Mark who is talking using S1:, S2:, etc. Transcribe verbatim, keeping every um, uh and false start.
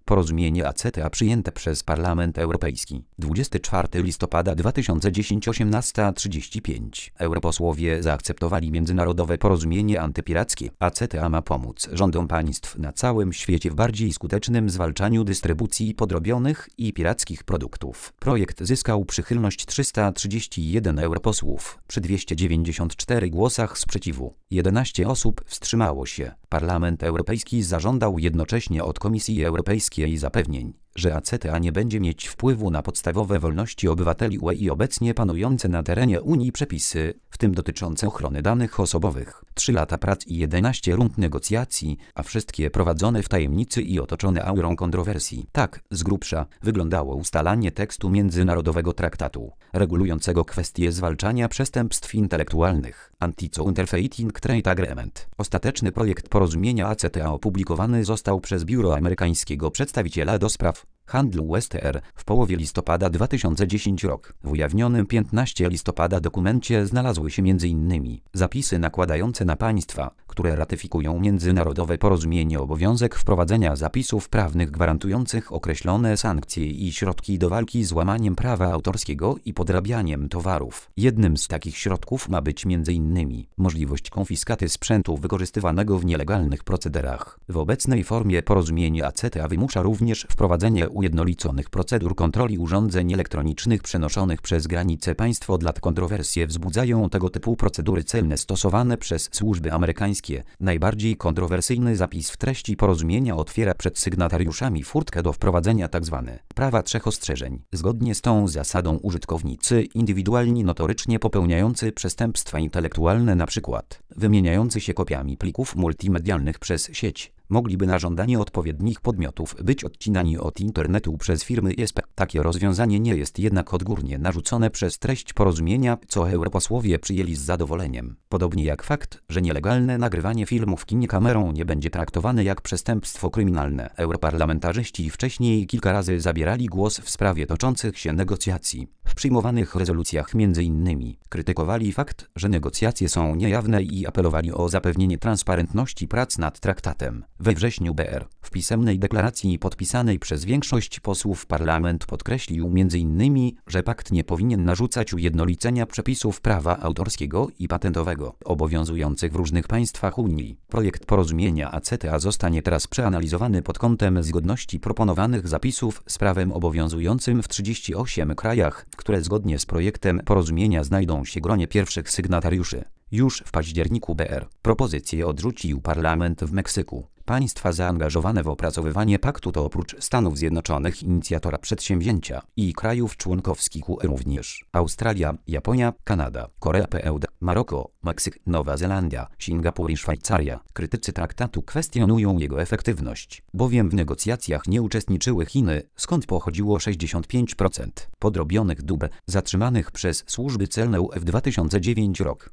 S1: porozumienie A C T A przyjęte przez Parlament Europejski. dwudziestego czwartego listopada dwa tysiące dziesiątego osiemnasta trzydzieści pięć. Europosłowie zaakceptowali międzynarodowe porozumienie antypirackie. A C T A ma pomóc rządom państw na całym świecie w bardziej skutecznym zwalczaniu dystrybucji podrobionych i pirackich produktów. Projekt zyskał przychylność trzysta trzydzieści jeden europosłów przy dwieście dziewięćdziesięciu czterech głosach sprzeciwu. jedenaście osób wstrzymało się. Parlament Europejski zażądał jednocześnie od Komisji Europejskiej zapewnień, że A C T A nie będzie mieć wpływu na podstawowe wolności obywateli U E i obecnie panujące na terenie Unii przepisy, w tym dotyczące ochrony danych osobowych. Trzy lata prac i jedenaście rund negocjacji, a wszystkie prowadzone w tajemnicy i otoczone aurą kontrowersji. Tak, z grubsza, wyglądało ustalanie tekstu międzynarodowego traktatu, regulującego kwestie zwalczania przestępstw intelektualnych. Anti-Counterfeiting Trade Agreement. Ostateczny projekt porozumienia A C T A opublikowany został przez Biuro Amerykańskiego Przedstawiciela do spraw handlu U S T R w połowie listopada dwa tysiące dziesiątego roku. W ujawnionym piętnastego listopada dokumencie znalazły się między innymi zapisy nakładające na państwa, które ratyfikują międzynarodowe porozumienie, obowiązek wprowadzenia zapisów prawnych gwarantujących określone sankcje i środki do walki z łamaniem prawa autorskiego i podrabianiem towarów. Jednym z takich środków ma być między innymi możliwość konfiskaty sprzętu wykorzystywanego w nielegalnych procederach. W obecnej formie porozumienie A C T A wymusza również wprowadzenie ujednoliconych procedur kontroli urządzeń elektronicznych przenoszonych przez granice państw. Od lat kontrowersje wzbudzają tego typu procedury celne stosowane przez służby amerykańskie. Najbardziej kontrowersyjny zapis w treści porozumienia otwiera przed sygnatariuszami furtkę do wprowadzenia tzw. prawa trzech ostrzeżeń. Zgodnie z tą zasadą użytkownicy indywidualni notorycznie popełniający przestępstwa intelektualne, np. wymieniający się kopiami plików multimedialnych przez sieć, mogliby na żądanie odpowiednich podmiotów być odcinani od internetu przez firmy I S P. Takie rozwiązanie nie jest jednak odgórnie narzucone przez treść porozumienia, co europosłowie przyjęli z zadowoleniem. Podobnie jak fakt, że nielegalne nagrywanie filmów w kinie kamerą nie będzie traktowane jak przestępstwo kryminalne. Europarlamentarzyści wcześniej kilka razy zabierali głos w sprawie toczących się negocjacji. W przyjmowanych rezolucjach między innymi krytykowali fakt, że negocjacje są niejawne i apelowali o zapewnienie transparentności prac nad traktatem. We wrześniu B R w pisemnej deklaracji podpisanej przez większość posłów parlament podkreślił między innymi, że pakt nie powinien narzucać ujednolicenia przepisów prawa autorskiego i patentowego obowiązujących w różnych państwach Unii. Projekt porozumienia A C T A zostanie teraz przeanalizowany pod kątem zgodności proponowanych zapisów z prawem obowiązującym w trzydziestu ośmiu krajach, które zgodnie z projektem porozumienia znajdą się w gronie pierwszych sygnatariuszy. Już w październiku B R propozycję odrzucił parlament w Meksyku. Państwa zaangażowane w opracowywanie paktu to oprócz Stanów Zjednoczonych inicjatora przedsięwzięcia i krajów członkowskich U E również Australia, Japonia, Kanada, Korea P E U D, Maroko, Meksyk, Nowa Zelandia, Singapur i Szwajcaria. Krytycy traktatu kwestionują jego efektywność, bowiem w negocjacjach nie uczestniczyły Chiny, skąd pochodziło sześćdziesiąt pięć procent podrobionych dóbr zatrzymanych przez służby celne U E w dwa tysiące dziewiątym roku.